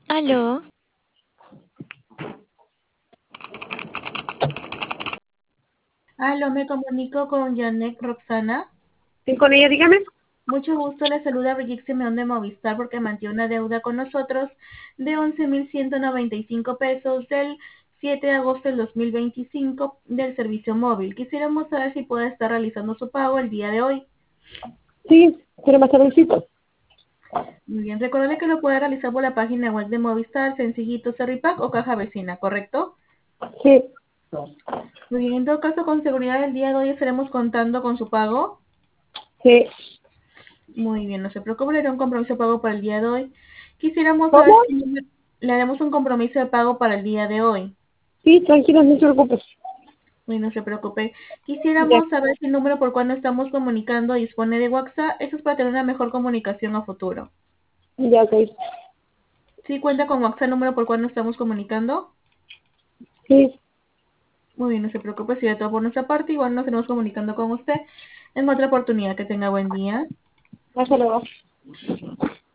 Aló, Aló, me comunico con Janek Roxana. Sí, con ella, dígame. Mucho gusto, le saluda Brigitte Simeón de Movistar porque mantiene una deuda con nosotros de 11.195 pesos del 7 de agosto del 2025 del servicio móvil. Quisiéramos saber si puede estar realizando su pago el día de hoy. Sí, pero más tardecito. Muy bien, recuerde que lo puede realizar por la página web de Movistar, Sencillito, Servipack o Caja Vecina, ¿correcto? Sí, Muy bien, en todo caso, con seguridad el día de hoy estaremos contando con su pago. sí. Muy bien, no se preocupe, le haré un compromiso de pago para el día de hoy. Quisiéramos ¿Cómo? saber si le haremos un compromiso de pago para el día de hoy. Sí, tranquila, no se preocupes. Muy no se preocupe. Ya, Quisiéramos saber si el número por cual nos estamos comunicando dispone de WhatsApp. Eso es para tener una mejor comunicación a futuro. ya, ok. ¿Sí cuenta con WhatsApp el número por cual nos estamos comunicando? Sí, Muy bien, no se preocupe, si de todo por nuestra parte, igual nos estaremos comunicando con usted en otra oportunidad. Que tenga buen día. hasta luego.